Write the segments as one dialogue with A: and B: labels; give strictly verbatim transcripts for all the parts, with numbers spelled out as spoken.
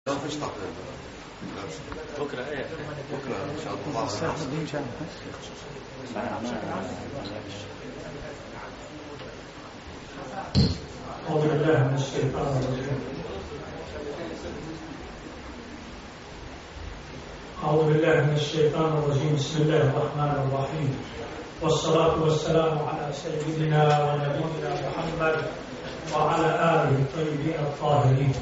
A: لا فيش تقريبا
B: بكرة ايه
A: بكرة ان شاء الله.
C: أعوذ بالله من الشيطان الرجيم. أعوذ بالله من الشيطان الرجيم. بسم الله الرحمن الرحيم، والصلاة والسلام على سيدنا ونبينا محمد وعلى آله الطيبين الطاهرين،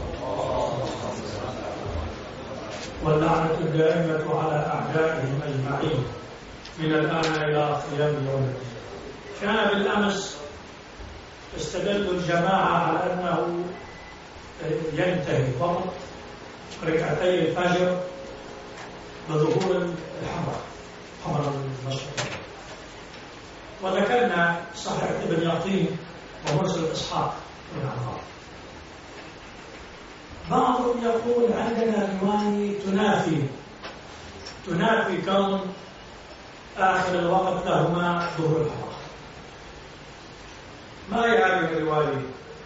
C: واللعنة الدائمة على أعدائهم أجمعين من الآن إلى قيام يوم الدين. كان بالأمس استدل الجماعة على أنه ينتهي وقت ركعتي الفجر بظهور الحمراء حمراء المشرق، وذكرنا صحيح ابن يقين ومرسل إسحاق بن عمار. بعضهم يقول عندنا رواية تنافي تنافي كون آخر الوقت لهما ظهور الحمراء. ما هي هذه الرواية؟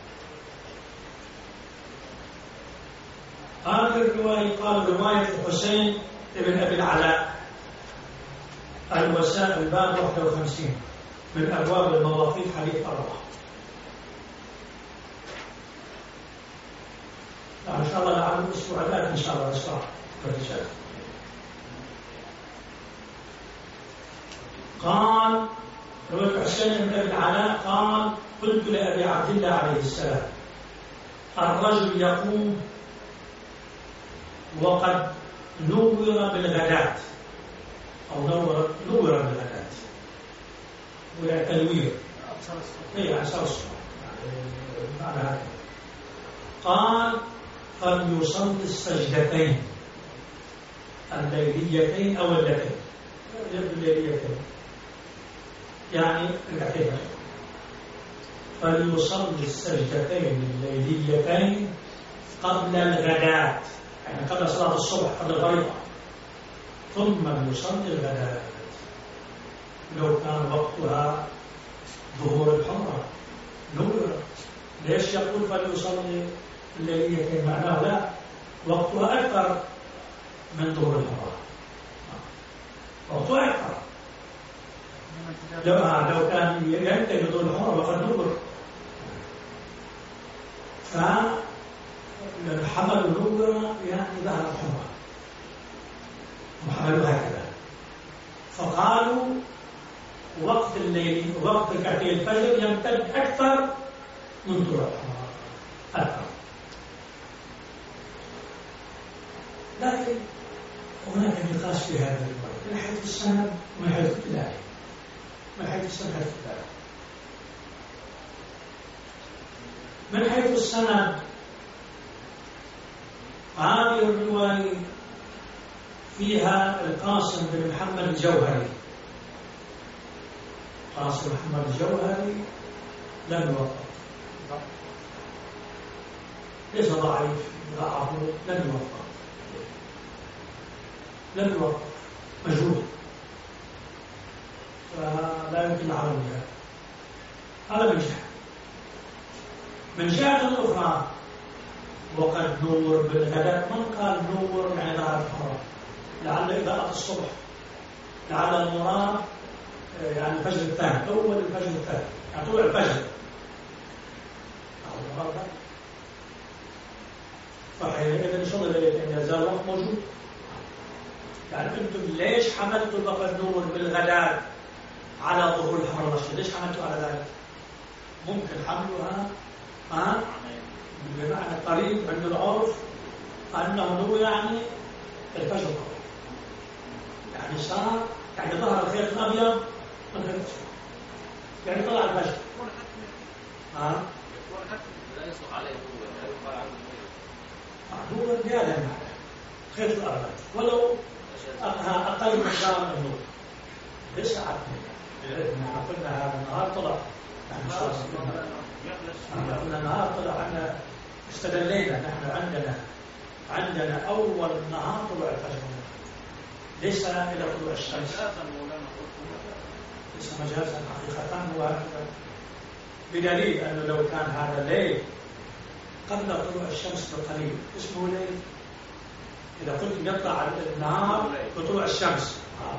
C: هذه الرواية قال رواية الحسين ابن أبي العلاء الوسائل الباب واحد وخمسين من أبواب المواقيت حديث أربعة. إن شاء الله لعل الأسبوع الآتي إن شاء الله نشرح الرجال. قال رواية الحسين بن أبي العلاء قال قلت لأبي عبد الله عليه السلام الرجل يقوم وقد نور بالغداة أو نور نور بالغداة ولا تنوير هي أساس معنى هذا. قال فليصلي السجدتين الليليتين أو اللتين الليليتين يعني ركعتين، فليصلي السجدتين الليليتين قبل الغداة يعني قبل صلاة الصبح قبل الغيبة، ثم يصلي الغداة لو كان وقتها ظهور الحمراء نور. ليش يقول فليصلي الليليتين؟ معناه لا وقتها أكثر من ظهور الحمراء، وقتها أكثر. لو لو كان ينتهي ظهور الحمراء وقد نور، فالحمل نور يعني ظهر الحمراء وحملوا هكذا. فقالوا وقت الليل وقت ركعتي الفجر يمتد أكثر من طلوع الحمراء أكثر. لكن هناك نقاش في هذا الرواية من حيث السند ومن حيث الدلالة. من حيث السند الدلالة من حيث السند هذه الرواية فيها القاسم بن محمد الجوهري. قاسم محمد الجوهري لم يوفق، ليس ضعيف ضعفه، لم يوفق لم يوفق مجهول، فلا يمكن العمل بها. هذا من جهة. من جهة أخرى وقد نور بالغداء، من قال نور يعني ظهر الحمراء؟ لعل إضاءة الصبح، لعل المراد يعني الفجر الثاني، أول الفجر الثاني يعني طلوع الفجر. فحينئذ إن شاء الله أن يزال الوقت موجود. يعني أنتم ليش حملتوا وقد نور بالغداء على ظهور الحمراء المشرق؟ ليش حملتوا على ذلك؟ ممكن حملها ها بمعنى قريب عند العرف أنه نور يعني الفجر طبعا، يعني صار يعني ظهر الخيط الأبيض من خيط الأسود، يعني طلع الفجر. ها
B: لا يصلح عليه هو لا يقال عنه
C: نور زيادة معنى خيط الأبيض ولو أقل مقدار النور. ليس عدنا قلنا هذا النهار طلع يعني قلنا النهار طلع عنا استدلينا نحن عندنا عندنا أول النهار طلوع الفجر ليس إلى طلوع الشمس، ليس مجازا حقيقة هو هكذا، بدليل أنه لو كان هذا ليل قبل طلوع الشمس بقليل اسمه ليل إذا قلت يطلع النهار بطلوع الشمس آه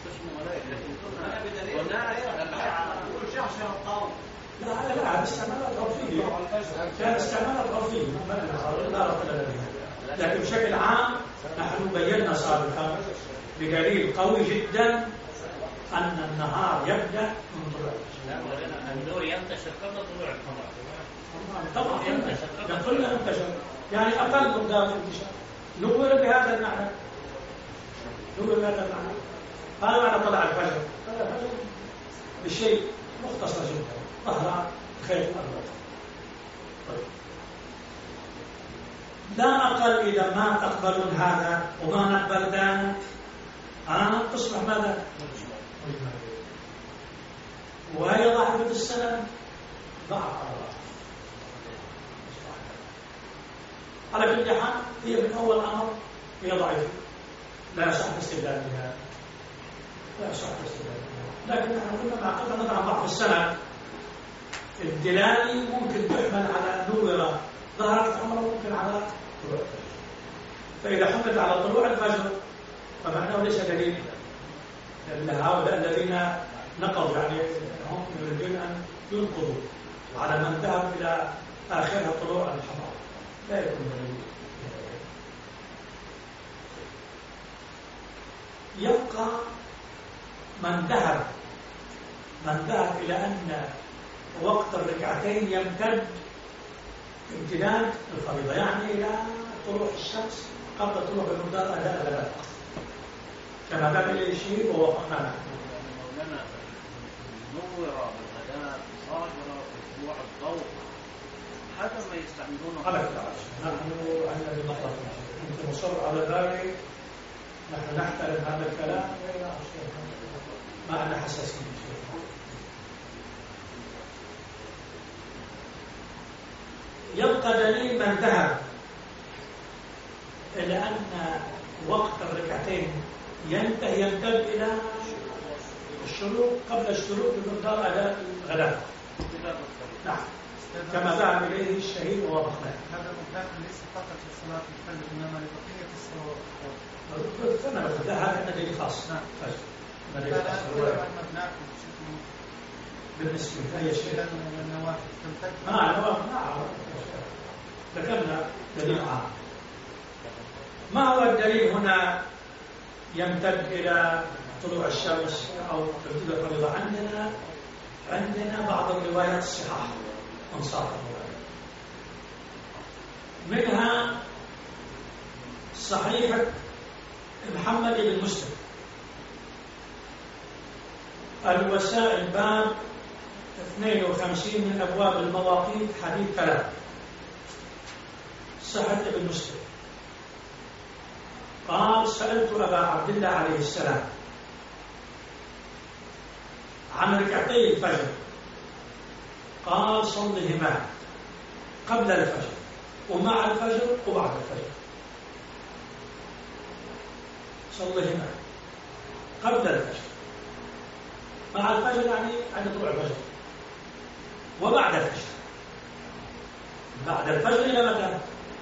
C: لا لا لا استعمالات عرفية كان استعمالات عرفية لا رفض لها لكن بشكل عام نحن بينا سابقا بدليل قوي جدا أن النهار يبدأ من طلوع الشمس.
D: النور ينتشر قبل طلوع القمر.
C: طبعا ينتشر كلنا ينتشر يعني أقل مقدار انتشار نور بهذا المعنى نور بهذا المعنى هذا معنى طلع الفجر طلع الفجر بشيء مختصر جدا ظهر خير الأرض. طيب. لا أقل إذا ما تقبلون هذا وما نقبل ذلك آه تصبح ماذا؟ وهي ضعفة السنة ضعف على كل حال هي من أول أمر هي ضعيفة لا يصح الاستدلال بها لا يصح الاستدلال بها لكن نحن قلنا مع قدر نظر عن ضعف السنة الدلالي ممكن تحمل على نور ظهرت عمره ممكن على طلوع الفجر فإذا حملت على طلوع الفجر فمعناه ليس دليل لأن هؤلاء الذين نقضوا يعني هم يريدون أن ينقضوا على من ذهب إلى آخرها طلوع الحمار لا يكون دليل. يبقى من ذهب من ذهب إلى أن وقت الركعتين يمتد امتداد الفريضة يعني إلى طلوع الشمس قبل طلوع بمقدار أداء الغداء كما كان إليه الشيء ووافقنا نحن.
D: مولانا نور بالغداء ظاهرة في طلوع الضوء هذا ما يستعملونه
C: على كذا نحن عندنا بمطلق أنت مصر على ذلك نحن نحترم هذا الكلام ما عندنا حساسية. يبقى دليل من ذهب إلى أن وقت الركعتين ينتهي يمتد إلى الشروق قبل الشروق بمقدار أداء الغداء. نعم كما ذهب إليه الشهيد ووافقنا.
E: هذا مطلق ليس فقط في صلاة الفجر إنما لبقية الصلوات.
C: لا هذا دليل خاص. نعم.
E: دليل خاص.
C: بالنسبة لأي شيء.
E: النوافل تمتد.
C: آه النوافل نعم. ذكرنا دليل عام. ما هو الدليل هنا يمتد إلى طلوع الشمس أو تمتد الفريضة؟ عندنا عندنا بعض الروايات الصحاح أنصاف الروايات منها صحيحة محمد بن مسلم الوسائل باب اثنين وخمسين من أبواب المواقيت حديث ثلاث صحة ابن مسلم قال سألت أبا عبد الله عليه السلام عن ركعتي الفجر قال صلهما قبل الفجر ومع الفجر وبعد الفجر صلهما قبل الفجر مع الفجر يعني عند طلوع الفجر وبعد الفجر بعد الفجر إلى متى؟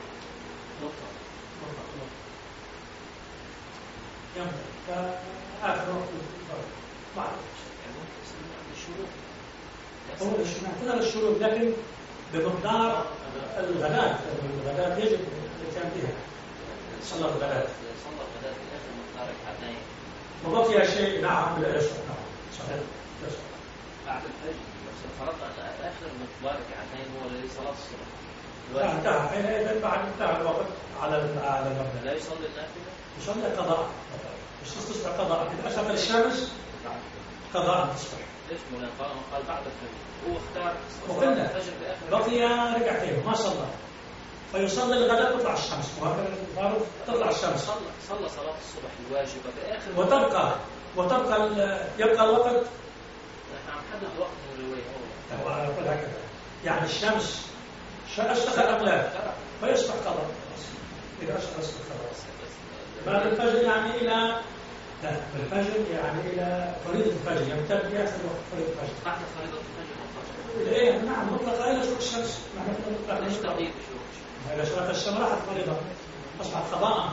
C: يمتد كآخر وقت الفجر بعد الشروق هو الشروق الشروق لكن بمقدار الغداء الغداء يجب الاتيان بها صلى الغداء
D: صلى الغداء في آخر مقدار ركعتين
C: وبقي شيء نعم لا يشرب نعم صحيح
D: بعد الفجر بس فرضنا أن آخر مقدار ركعتين هو الذي صلاة الصبح
C: لا انتهى حينئذ بعد انتهى الوقت على على المبنى
D: لا يصلي النافلة
C: يصلي قضاء مش تصبح قضاء إذا أشرق الشمس قضاء تصبح
D: ليش مولانا قال بعد الفجر هو اختار
C: وقلنا
D: الفجر بآخر
C: بقي ركعتين ما صلى فيصلي الغداء تطلع الشمس وهكذا الفارض تطلع الشمس
D: صلى صلى صلاة الصبح الواجبة بآخر
C: وتبقى وتبقى يبقى الوقت
D: نحن عم نحدد وقت من الرواية
C: هو أقول هكذا يعني الشمس أشرق الأقلام فيصبح قضاء إذا أشرق يصبح قضاء بعد الفجر يعني إلى لا الفجر يعني إلى فريضة الفجر يمتد في آخر وقت فريضة الفجر
D: بعد فريضة الفجر مطلقة
C: إيه نعم مطلقة إلى شروق الشمس نحن
D: ليش تقديم بشروق الشمس؟
C: إذا شرقت الشمس راحت فريضة أصبحت قضاء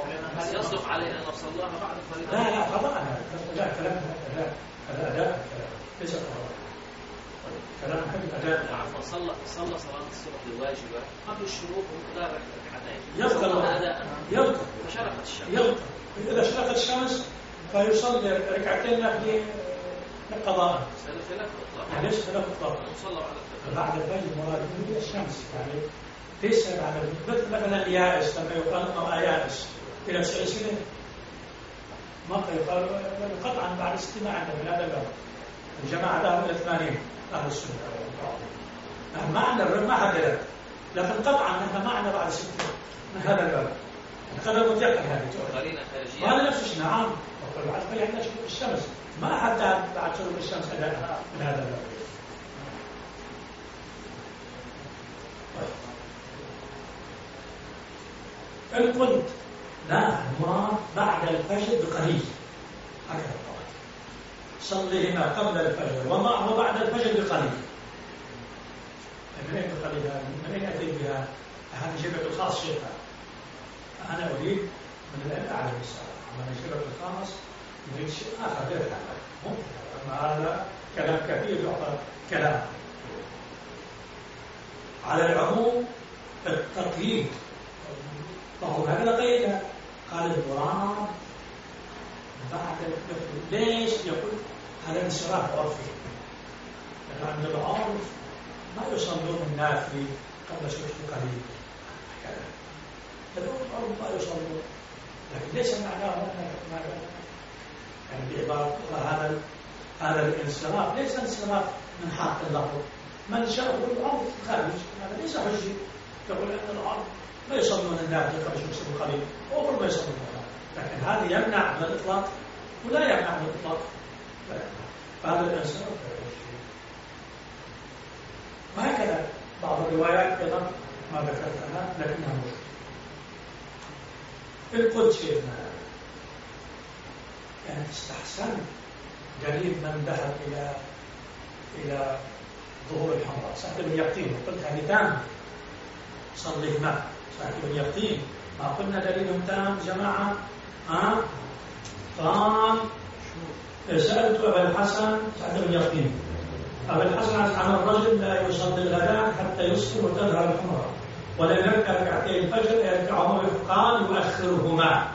D: بس يصدق عليه أن صلاها بعد الفريضة.
C: لا لا قضاء. لا كلام لا هذا أداء ليس قضاء. كلام حد أداء.
D: عفوا صلى صلى صلاة الصبح الواجبة قبل الشروق ومقدار ركعتين.
C: يذكر
D: أداء.
C: يذكر.
D: فشرقت الشمس.
C: يذكر. إذا شرقت الشمس فيصلي ركعتين نافلة قضاء.
D: خلاف الإطلاق.
C: يعني ليش خلاف الإطلاق؟
D: صلى بعد الفجر.
C: بعد الفجر مراد به الشمس يعني ليس بعد مثل مثلا اليائس لما يقال امرأة يائس إلى تسع سنين ما يقال قطعا بعد ستين عندنا من هذا الباب الجماعة ذهبوا إلى ثمانين أهل السنة ما عندنا الرب ما حدد لكن قطعا نحن ما عندنا بعد ستين من هذا الباب هذا متيقن هذه
D: قرينة خارجية.
C: وهذا نفس الشيء نعم وقال بعد الفجر عندنا شروق الشمس ما حتى بعد شروق الشمس أداء من هذا الباب. إن قلت لا المراد بعد الفجر بقليل هكذا القول صليهما قبل الفجر ومعه بعد الفجر بقليل. من أين بقليل هذا؟ من أين أتيت بها؟ هذه جبهة الخاص شيخها أنا أريد من الآن أعلم الصلاة أما الجبهة الخاص يريد شيء آخر غير هذا ممكن أما هذا كلام كثير يعطى كلام على العموم التقييد. فهو هكذا قيدها قال المراد بعد الفجر. ليش يقول هذا انصراف عرفي؟ لأن عند العرف ما يصلون النافل قبل شروق قليل هكذا. العرف ما يصلون لكن ليس معناه يعني بعبارة هذا هذا الانصراف ليس انصراف من حق اللفظ. من شاء العرف خارج هذا ليس حجي تقول أن العرف ما يصلون النافل قبل شروق قليل أو ما يصلون لكن هذا يمنع من الإطلاق ولا يمنع من الإطلاق فهذا الانصراف. وهكذا بعض الروايات أيضا ما ذكرتها لكنها موجودة. إن قلت شيخنا يعني استحسن دليل من ذهب إلى إلى ظهور الحمراء ساعة من يقين قلت هذه تام صليهما ساعة من يقين ما قلنا دليلهم تام جماعة ها قال سألت أبا الحسن ساعة من يقين أبا الحسن عن الرجل لا يصلي الغداء حتى يسكر وتظهر الحمراء ولم يركع ركعتي الفجر يركعهما قال يؤخرهما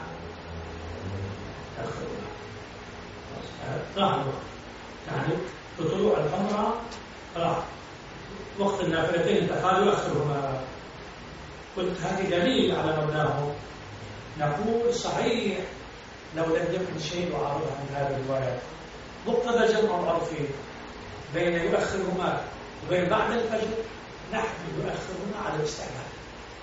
C: راح الوقت يعني بطلوع الحمراء راح وقت النافلتين قال يؤخرهما. قلت هذه دليل على مبناه. نقول صحيح لو لم يكن شيء يعارضها من هذه الروايات مقتضى جمع العرفي بين يؤخرهما وبين بعد الفجر نحن يؤخرهما على الاستحباب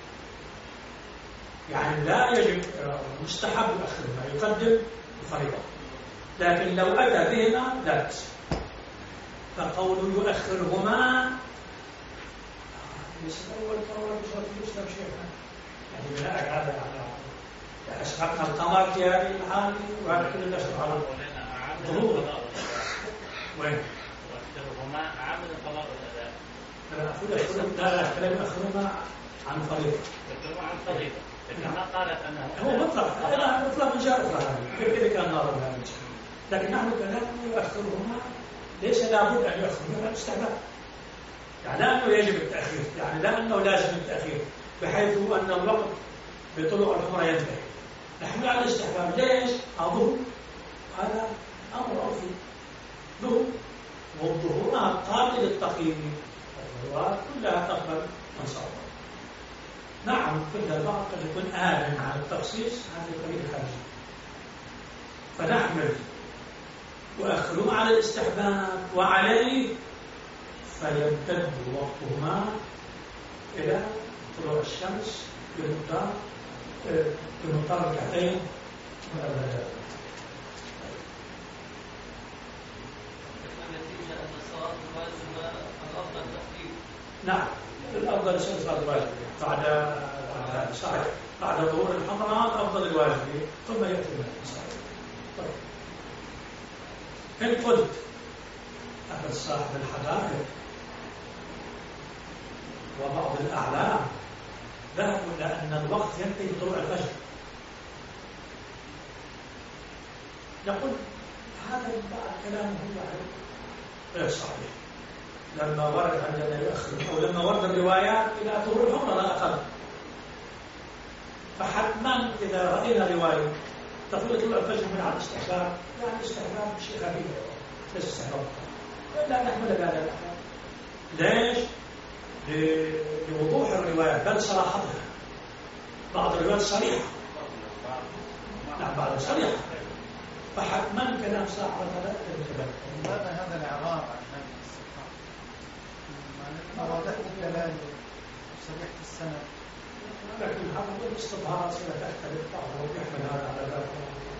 C: يعني لا يجب مستحب يؤخرهما يقدم الفريضة لكن لو أتى بهما لا بأس. فقول يؤخرهما ليس الأول فهو بشرط الإسلام شيخنا يعني بناء على على أشرقنا القمر في هذه الحال وهذا كل الناس على ضرورة. وين؟
D: يؤخرهما عامل القضاء والأداء.
C: لا أقول لا لا كلام يؤخرهما عن فريضة.
D: يؤخرهما عن فريضة. لكن ما قالت أنه
C: هو مطلق لا مطلق جاء هذا كيف كان نار هذا لكن نحن كلامنا يؤخرهما ليس لابد أن يؤخرهما استحباب يعني لا أنه يجب التأخير يعني لا أنه لازم التأخير بحيث أن الوقت بطلوع الحمراء ينتهي. نحن على الاستحباب ليش؟ الظهور هذا أمر عرفي ظهور والظهور قابل للتقييم الظهورات كلها تقبل من صار. نعم كل البعض قد يكون آمن على التخصيص هذا قليل خارجي فنحمل وأخذوا على الاستحباب وعليه فيمتد وقتهما إلى طلوع الشمس بمقدار بمقدار ركعتين من الغداء.
B: النتيجة أن الصلاة الواجبة الأفضل تأخير.
C: نعم الأفضل يصير صلاة الواجب بعد بعد صحيح بعد ظهور الحمراء أفضل الواجب ثم يأتي الصلاة. طيب إن قلت أخذ صاحب الحدائق وبعض الأعلام ذهبوا إلى أن الوقت ينتهي بطلوع الفجر يقول هذا الكلام هو غير صحيح. لما ورد عندنا يؤخر أو لما ورد الروايات إلى طول العمر لا أقل، فحتما إذا رأينا رواية تقول طلوع الفجر من على الاستحباب، يعني استحباب شيء خفيف ليس استحباب، لا نحمل هذا الأحكام. ليش؟ لوضوح الروايات بل صراحتها. بعض الروايات صريحة، نعم بعض صريحة، فحتما كلام صاحب هذا الانتباه.
E: لماذا هذا الإعراب عن هذه الصفات؟ واضح الدلالة وصريحة السند،
C: لكن هذا الاستظهار سيتختلف بعضه ويحمل هذا على ذاك.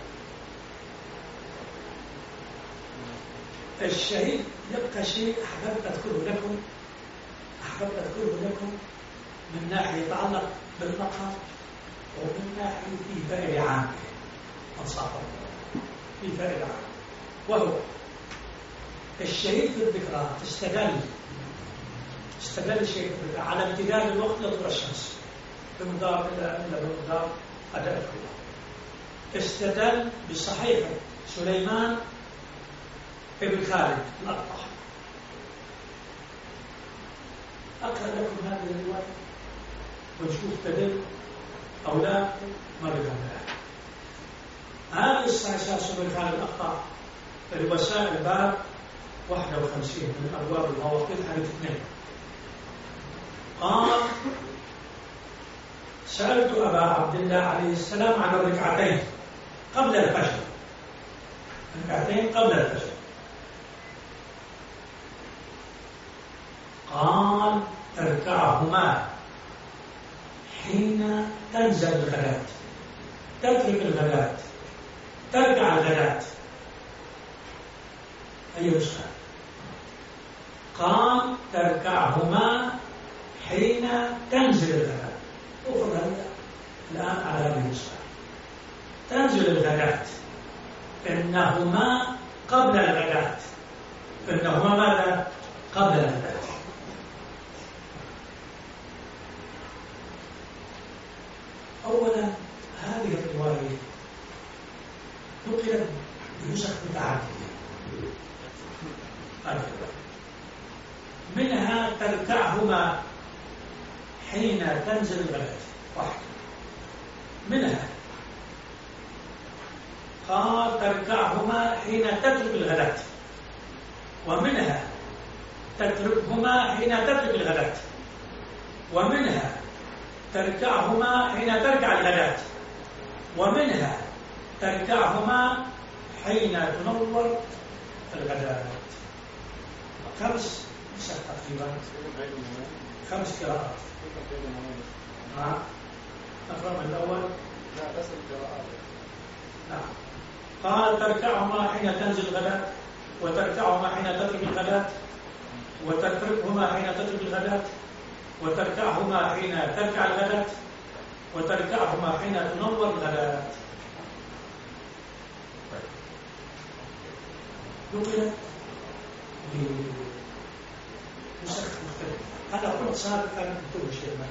C: الشهيد يبقى شيء أحببت أذكره لكم أحببت أذكره لكم من ناحية يتعلق بالمقام ومن ناحية في فائدة عامة أنصافه في فائدة عامة، وهو الشهيد في الذكرى استدل استدل الشهيد في الذكرى على امتداد الوقت لطلوع الشمس بمقدار إلا بمقدار أداء الكلام. استدل بصحيفة سليمان ابن خالد الأقطع. أقرأ لكم هذه الرواية ونشوف تدل أو لا ما بها. هذا الصحيح ابن خالد الأقطع الوسائل باب واحد وخمسين من أبواب المواقيت حديث اثنين. قال سألت أبا عبد الله عليه السلام عن الركعتين قبل الفجر، الركعتين قبل الفجر. قال تركعهما حين تنزل الغداة، تترك الغداة، تركع الغداة. أي نسخة؟ قال تركعهما حين تنزل الغداة. وفضل الآن على هذه النسخة تنزل الغداة، إنهما قبل الغداة، إنهما ماذا؟ قبل الغداة. أولا هذه الرواية نقلت بنسخ متعددة، منها تركعهما حين تنزل الغداة واحد، منها قال تركعهما حين تترك الغداة، ومنها تتركهما حين تترك الغداة، ومنها تركعهما حين تركع الغداة، ومنها تركعهما حين تنور الغداة. خمس نسخ تقريبا، خمس قراءات. نعم نقرأ من الأول.
A: لا بس القراءات.
C: نعم قال تركعهما حين تنزل الغداة، وتركعهما حين تترك الغداة، وتتركهما حين تترك الغداة، وتركعهما حين تركع الغداة، وتركعهما حين تنور الغداة. نقلت بنسخ مختلفة. أنا قلت سابقا انتبهوا شيء ما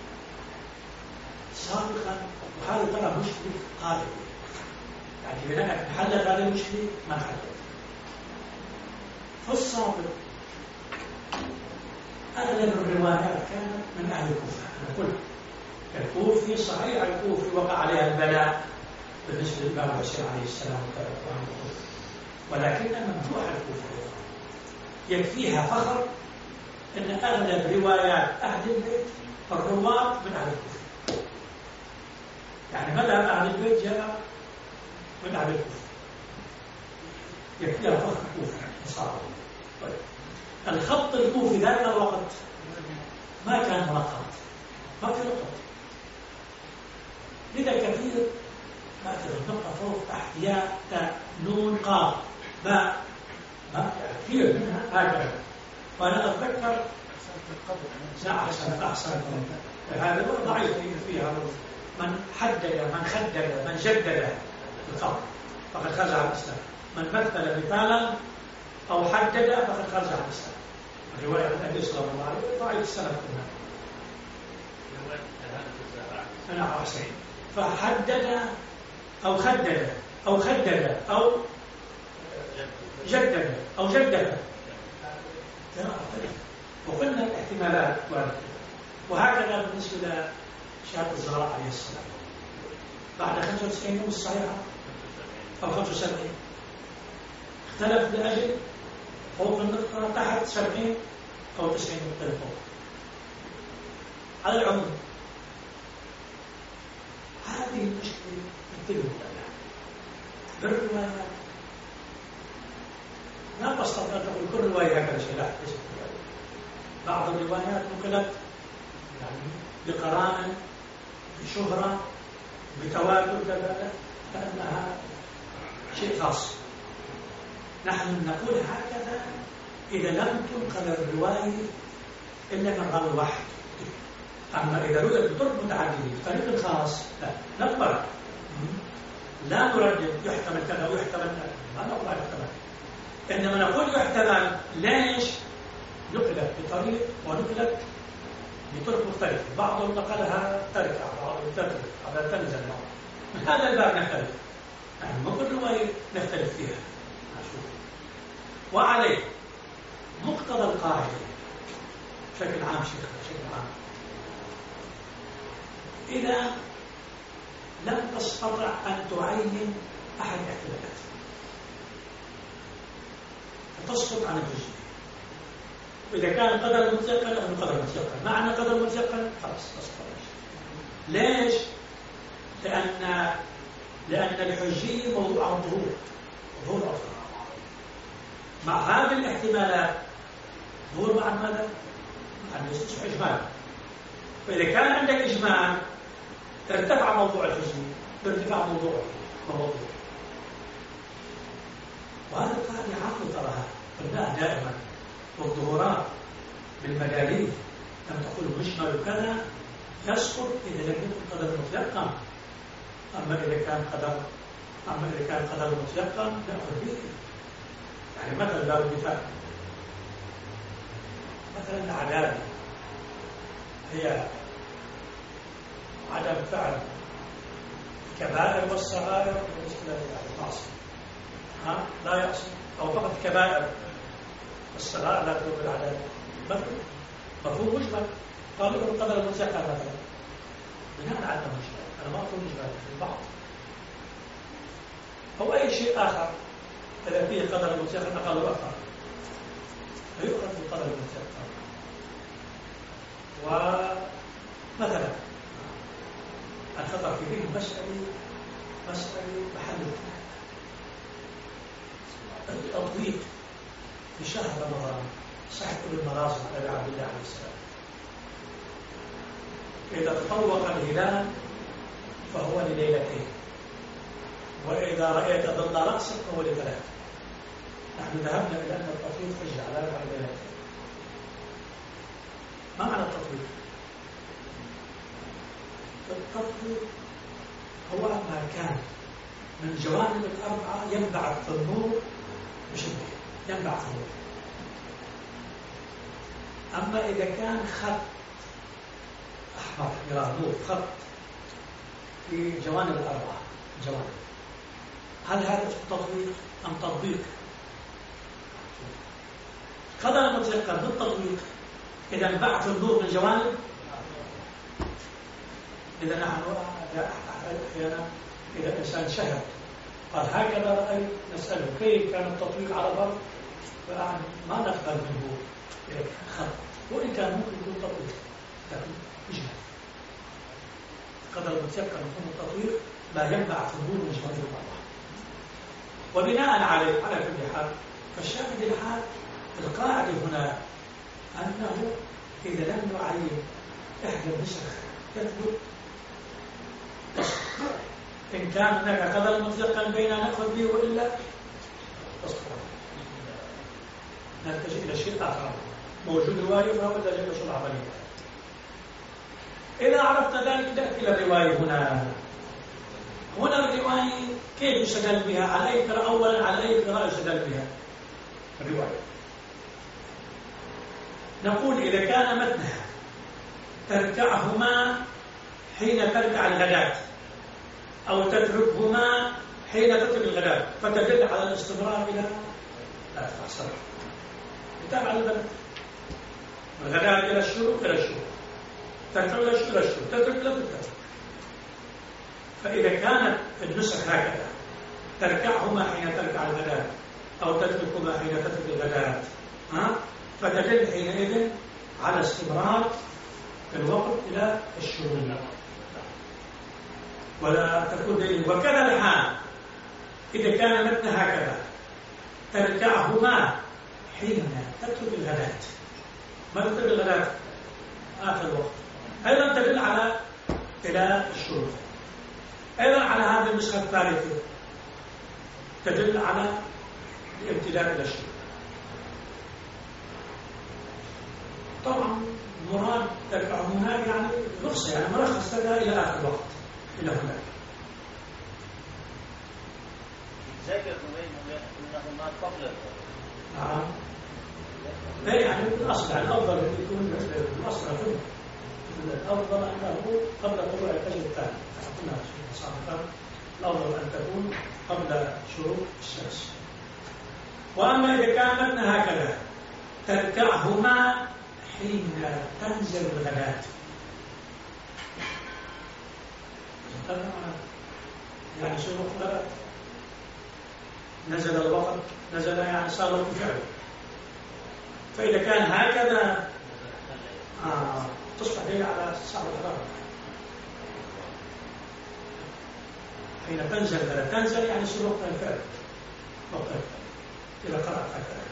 C: سابقا، وهذا ترى مشكلة قادمة، يعني هناك حلت هذه المشكلة ما حلت. في السابق أغلب الروايات كانت من أهل الكوفة. أنا قلت الكوفي صحيح، الكوفي وقع عليها البلاء بالنسبة للإمام الحسين عليه السلام، ولكن ممدوح الكوفة يكفيها فخر أن أغلب روايات أهل البيت الرواة من أهل الكوفة، يعني مذهب أهل البيت جاء من أهل الكوفة، يكفيها فخر الكوفة صار. طيب الخط الكوفي ذلك الوقت ما كان ملقط، ما في لقط، لذا كثير ما في نقطة فوق تحت ياء تاء نون قاف باء، ما كثير منها هكذا. وأنا أتذكر لا أحسن أحسن هذا ضعيف فيها من حدد من خدد من جدد الخط فقد خرج عن الإسلام، من مثل مثالا أو حدد فقد خرج عن الإسلام. الرواية عن النبي صلى الله عليه وسلم ضعيف السند كلها. أنا أحسن فحدد أو خدد أو خدد أو جدد أو جدد وقلنا الاحتمالات واردة. وهكذا بالنسبة لشهادة الزراعة عليه السلام بعد خمسة وتسعين يوم الصحيحة أو خمسة وسبعين اختلف لأجل فوق النقطة تحت سبعين أو تسعين نقطة فوق. على العموم هذه المشكلة انتبهوا لها بالروايات. لا تستطيع أن تقول كل رواية هكذا شيء، لا ليست رواية. بعض الروايات نقلت يعني بقرائن بشهرة بتواتر كذا كأنها شيء خاص. نحن نقول هكذا إذا لم تنقل الرواية إلا من راوي واحد. أما إذا رؤيت بطرق متعددة بطريق خاص لا نقبل، لا نردد يحتمل كذا ويحتمل كذا، ما نقبل يحتمل. إنما نقول يحتمل ليش؟ نقلت بطريق ونقلت بطرق مختلفة، بعضهم نقلها تركة، بعضهم تترك، بعضهم تنزل معه. من هذا الباب نختلف، يعني ما كل رواية نختلف فيها. وعليه مقتضى القاعدة بشكل عام شيخ بشكل عام، إذا لم تستطع أن تعين أحد الاحتمالات فتسقط عن الجزء. وإذا كان قدر متيقن أو قدر متيقن، معنى قدر متيقن خلاص تسقط. ليش؟ لأن لأن الحجية موضوع الظهور ظهور أفضل. مع هذه الاحتمالات ظهور مع ماذا؟ مع النصوص إجمال. فإذا كان عندك إجمال ارتفع موضوع الحجية بارتفاع موضوع موضوع. وهذا القاعدة عامة تراها قلناها دائما. والظهورات بالمجاليد لما تقول مجمل كذا يسقط إذا لم يكن قدر متيقن. أما إذا كان قدر أما إذا كان قدر متيقن نأخذ به. يعني مثلا لو مثال مثلا العدالة هي عدم فعل الكبائر والصغائر بالنسبة للمعصية، ها لا يعصي، أو فقط كبائر الصغائر لا تكون بالعدالة. مفهوم مجمل قالوا القدر المتيقن مثلا بناء على مجمل. أنا ما أقول مجمل في البعض أو أي شيء آخر إذا فيه قدر المتيقن أقل وأكثر فيؤخذ بالقدر المتيقن. ومثلا الخطر في فيه مسألة مسألة محل التطبيق في شهر رمضان صحيح كل المراسم على عبد الله عليه السلام. إذا تطوق الهلال فهو لليلتين، وإذا رأيت ظل رأسك فهو لثلاث. نحن ذهبنا إلى أن التطويق حجة على أربع ليلات. ما معنى التطويق؟ التطويق هو ما كان من جوانب الأربعة ينبعث النور بشدة، ينبعث النور. أما إذا كان خط أحمر يراه نور خط في جوانب الأربعة جوانب، هل هذا التطبيق أم تطبيق؟ قدر المتيقن بالتطبيق إذا انبعث النور من جوانب. إذا نحن أحيانا إذا الإنسان شهد قال هكذا رأيت نسأله كيف كان التطبيق على الأرض، ما نقبل منه خط، وإن كان ممكن يكون تطبيق لكن إجمال. قدر المتيقن يكون التطبيق لا ينبعث النور من جوانب الأربعة. وبناء عليه على كل حال فالشاهد الحال القاعدة هنا أنه إذا لم نعين إحدى النسخ تثبت إن كان هناك قدر متيقن بين نأخذ به وإلا تصفر نتجه إلى شيء آخر موجود رواية فهو الذي يشغل عملية. إذا عرفت ذلك تأتي إلى الرواية هنا. هنا الرواية كيف يستدل بها؟ على أي قراءة أولا على أي قراءة يستدل بها الرواية؟ نقول إذا كان متنها تركعهما حين تركع الغداة أو تتركهما حين تترك الغداء، فتدل على الاستمرار إلى لا تحصل تتابع البلد الغداء إلى الشروق إلى الشروق، تترك إلى الشروق إلى الشروق، تترك إلى الشروق. فإذا كانت النسخ هكذا تركعهما حين تركع الغداء أو تتركهما حين تترك الغداء، ها؟ فتدل حينئذ على استمرار الوقت إلى الشروق ولا تكون دليل. وكذا الحال إذا كان متن هكذا تركعهما حين تترك الغداء، ما تترك الغداء آخر الوقت، أيضا تدل على إلى الشروق. أيضا على هذه النسخة الثالثة تدل على الامتداد إلى الشروق. طبعا مراد تركعهما يعني رخصة، يعني مرخص لها إلى آخر الوقت إلى هناك.
D: ذكر انهما قبل
C: نعم. لا يعني الأصل يعني الأفضل أن يكون الأصل أفضل الأفضل أنه قبل طلوع الفجر الثاني. قلنا سابقا الأفضل أن تكون قبل شروق الشمس. وأما إذا كانت هكذا تركعهما حين تنزل الغداة، يعني شروق الغداة نزل الوقت، نزل يعني صار وقت فعله. فإذا كان هكذا آه تصبح دليل على صعب الحرارة. حين تنزل فلا تنزل يعني صار وقت الفعل، وقت الفعل إذا قرأت هكذا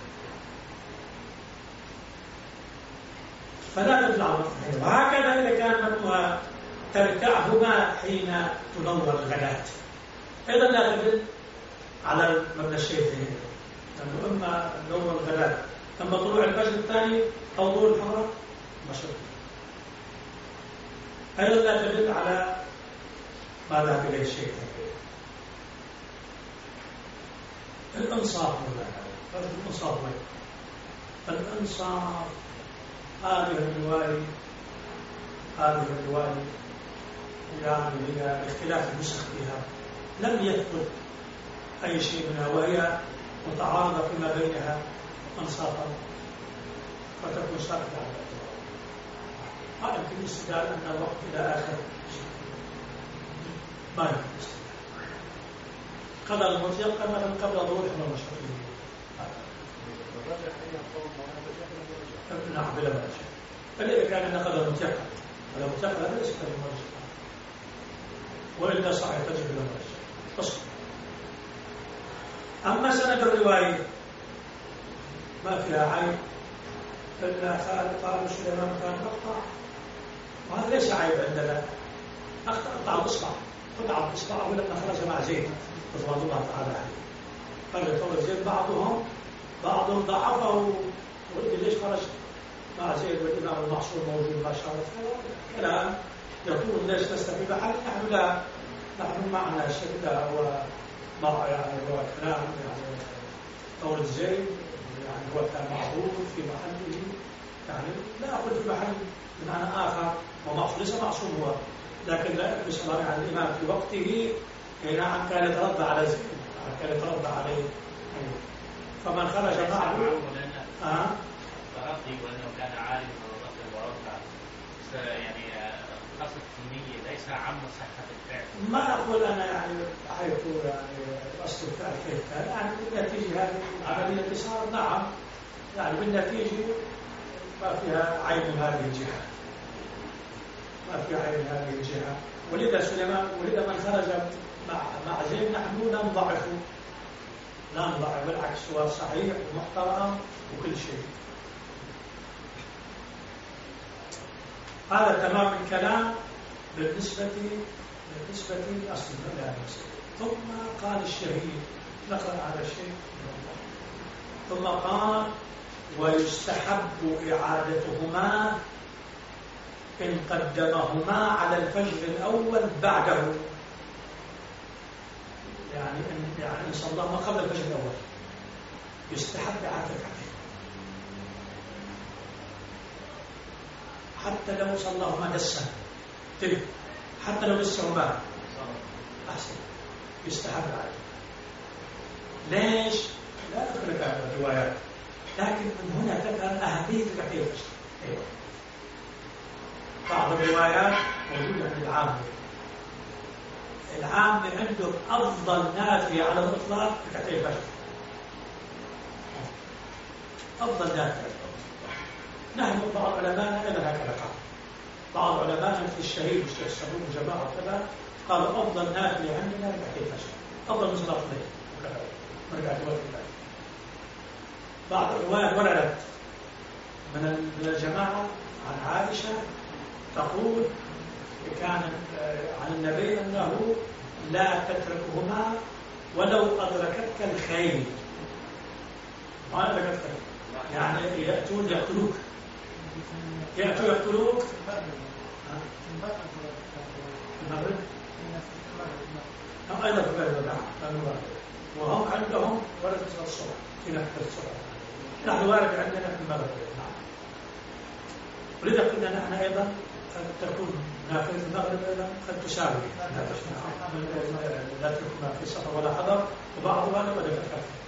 C: فلا تطلع وقت الفعل. وهكذا إذا كان متنها تركعهما حين تنور الغداة، أيضا لا تدل على مبنى الشيخين، لأنه إما نور الغداة أما طلوع الفجر الثاني أو طول الحمراء مشروع. أيضا لا تدل على ما ذهب إليه الشيخ. الإنصاف والله الإنصاف وين؟ الإنصاف هذه الرواية هذه الرواية يعني هي اختلاف النسخ فيها لم يثبت أي شيء منها، وهي متعارضة فيما بينها أنصافا فتكون ساقطة على الاعتبار. ما يمكن الاستدلال أن الوقت إلى آخر ما يمكن الاستدلال. قدر المتيقن مثلا قبل ظهور إحدى المشرقين. نعم بلا بأس. فإذا كان أن قدر متيقن هذا متيقن هذا ليس قدر مرجح، وإلا صح يتجه بلا مرجح أصلا. أما سند الرواية ما فيها عيب، إلا قال سليمان كان أخطأ، وهذا ليس عيب عندنا. أخطأ قطع الإصبع، قطع الإصبع لما خرج مع زيد رضوان الله تعالى عليه. خرج خرج زيد، بعضهم بعضهم ضعفه وقلت ليش خرج مع زيد والإمام المعصوم موجود ما شاء الله. كلام يقول ليش تستفيد حل، نحن لا نحن معنا الشيء لا هو مع يعني هو كلام يعني قول زيد يعني هو كان معروف في محله، يعني لا أقول في محل بمعنى آخر ومعصوم ليس معصوم هو، لكن لا يلبس على يعني الإمام في وقته نعم كان يتربى على زيد، كان يتربى عليه. فمن خرج معه اه
D: فرضي وانه كان عالما ورضي ورفع يعني قصد النية ليس عم صحة الفعل.
C: ما أقول أنا يعني حيث يعني أصل الفعل كيف كان، يعني بالنتيجة هذه العملية اللي صار نعم يعني بالنتيجة ما فيها عيب من هذه الجهة، ما فيها عيب من هذه الجهة. ولذا سليمان ولذا من خرج مع مع زيد نحن لا نضعفه، لا نضعف، بالعكس هو صحيح ومحترم وكل شيء. هذا تمام الكلام بالنسبة بالنسبة لأصل المذهب. ثم قال الشهيد نقرأ هذا الشيء. ثم قال ويستحب إعادتهما إن قدمهما على الفجر الأول بعده، يعني إن يعني إن صلاهما قبل الفجر الأول يستحب إعادة ركعتين، حتى لو صلاهما دسا حتى لو دسهما أحسن يستحب إعادة. ليش؟ لا أدخل في الروايات، لكن من هنا تفهم أهمية التحقيق. أيوة. بعض الروايات موجودة عند العامة. العامة عندهم أفضل نافية على الإطلاق في تحقيق الفجر. أفضل نافية. نحن بعض علماءنا أيضا هكذا قال. بعض علماءنا مثل الشهيد والشيخ الصدوق وجماعة وكذا قالوا أفضل نافية عندنا في تحقيق الفجر. أفضل من صلاة الليل. مرجع الوقت الله. بعض الروايات وردت من الجماعة عن عائشة تقول كان عن النبي أنه لا تتركهما ولو أدركتك الخيل. ما أدركتك يعني يأتون يقتلوك يأتوا يقتلوك المغرب أو أيضا في المغرب وهم عندهم ورد الصبح في نفس الصبح. نحن وارد عندنا في المغرب. ولذا قلنا نحن أيضا تكون نافذة المغرب أيضا قد تساوي لا تكون في سفر ولا حضر وبعضها لا بد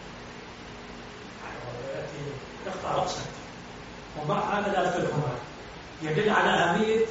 C: يأتي يقطع رأسك ومع هذا لا تكون يدل على أهمية.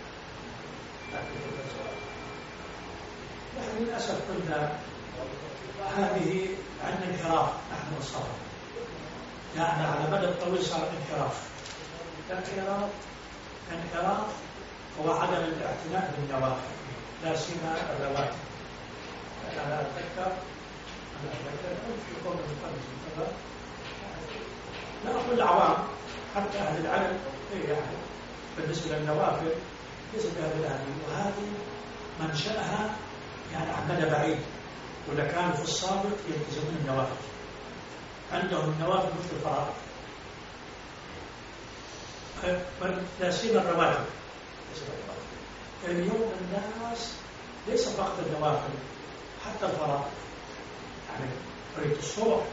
C: نحن للأسف قلنا هذه عندنا انحراف نحن الصلاة يعني على مدى الطويل صار انحراف. الانحراف انحراف هو عدم الاعتناء بالنوافل لا سيما الرواتب. أنا أتذكر أنا أتذكر في قوم المقدس لا أقول العوام حتى أهل العلم يعني بالنسبة للنوافل ليس بهذا الأهمية وهذه منشأها يعني عن مدى بعيد. ولا كانوا في السابق يلتزمون النوافل عندهم النوافل مثل الفرائض لا سيما الرواتب. اليوم الناس ليس فقط النوافل حتى الفرائض يعني فريق الصبح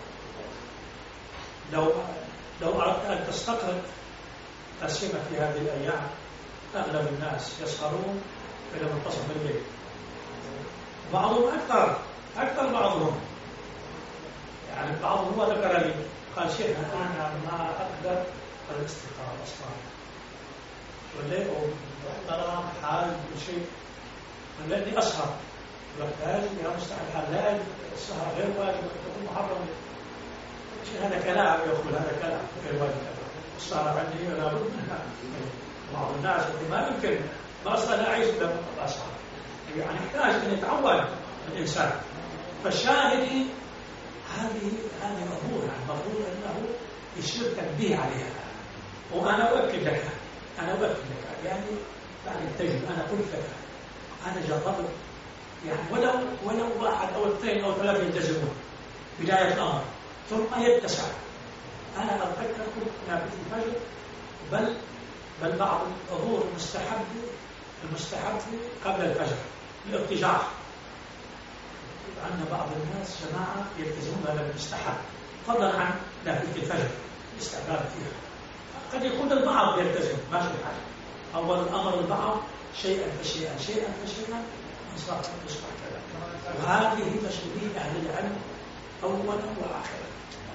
C: لو لو أردت أن تستقرئ تسمى في هذه الأيام أغلب الناس يسهرون إلى منتصف الليل بعضهم أكثر أكثر بعضهم يعني بعضهم هو ذكر لي قال شيخ أنا ما أقدر الاستيقاظ أصلا والليل محترم حال وشيء والذي أسهر والثاني يا مستعد حال لا السهر غير واجب تكون محرم. هذا كلام يقول هذا كلام غير واجب. السهر عندي ولا بد منها. بعض الناس ما يمكن ما أصلا أعيش إلا أسهر يعني يحتاج أن يتعود الإنسان. فالشاهد هذه هذه مفروض المفروض أنه يصير تنبيه عليها. وأنا أؤكد لك أنا أؤكد لك يعني بعد التجربة أنا قلت لك أنا جربت يعني ولو ولو واحد أو اثنين أو ثلاثة يلتزمون بداية الأمر ثم يتسع. أنا أتذكر كنت نافذة الفجر بل بل بعض الظهور المستحب المستحب قبل الفجر الاضطجاع. عندنا بعض الناس جماعة يلتزمون هذا المستحب فضلا عن نافذة الفجر الاستعباد فيها. قد يكون البعض يلتزم ما في حاجة. أول الأمر البعض شيئا فشيئا شيئا فشيئا إصلاح إصلاح كذا. وهذه تشبيه أهل العلم أولا وآخرا.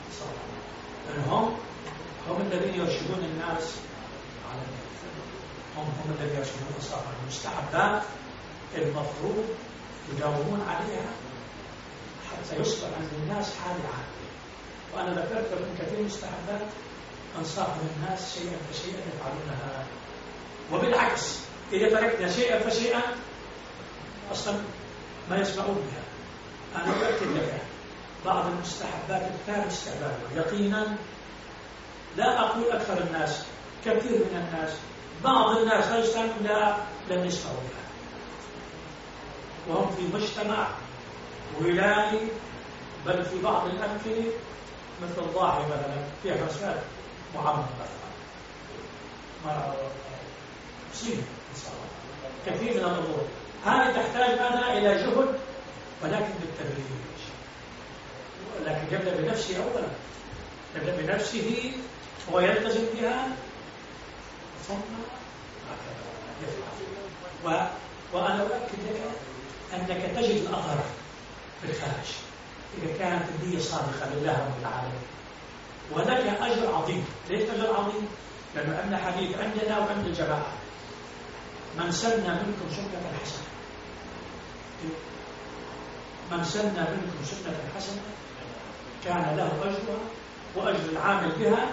C: هم هم الذين يرشدون الناس على هم هم الذين يرشدون إصلاح المستحبات المفروض يداومون عليها حتى يصبح عند الناس حال عام. وأنا ذكرت من كثير مستحبات أنصح الناس شيئا فشيئا يفعلونها وبالعكس إذا تركنا شيئا فشيئا أصلا ما يسمعون بها. أنا أؤكد لك بعض المستحبات الثانية استعبادها يقينا لا أقول أكثر الناس كثير من الناس بعض الناس لا لم يسمعوا بها وهم في مجتمع ولائي بل في بعض الأمثلة مثل الضاحي مثلا فيها فساد معمم مثلا مصيبة كثير من الأمور هذه تحتاج ماذا إلى جهد ولكن بالتدريج. لكن يبدأ بنفسه أولا يبدأ بنفسه ويلتزم بها ثم يفعل. وأنا أؤكد لك أنك تجد الأثر في الخارج إذا كانت النية صادقة لله رب العالمين، ولك أجر عظيم. ليش أجر عظيم؟ لأنه عندنا حديث عندنا وعند الجماعة: من سن منكم سنة حسنة، من سن منكم سنة حسنة كان له أجرها وأجر العامل بها،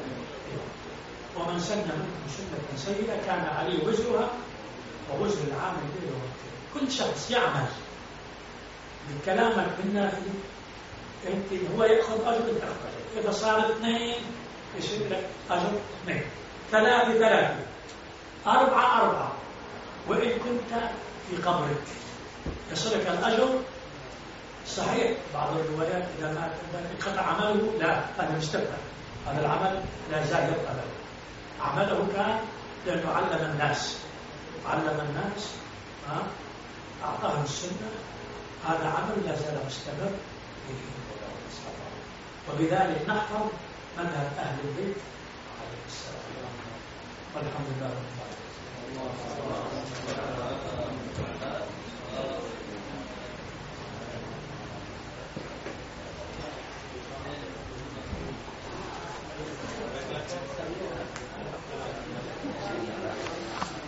C: ومن سن منكم سنة سيئة كان عليه وزرها ووزر العامل بها. كل شخص يعمل بكلامك بالنافذ انت هو ياخذ اجر تاخذ اجر. اذا صار اثنين يصير لك اجر اثنين، ثلاثه ثلاثه، اربعه اربعه، وان كنت في قبرك يصلك الاجر. صحيح بعض الروايات اذا ما انقطع عمله لا، هذا مستقبل، هذا العمل لا زال يبقى له. عمله كان لانه علم الناس، علم الناس ها اعطاهم السنه، هذا عمل لا زال مستمر به. وبذلك نحفظ مذهب أهل البيت عليه السلام. والحمد لله رب العالمين.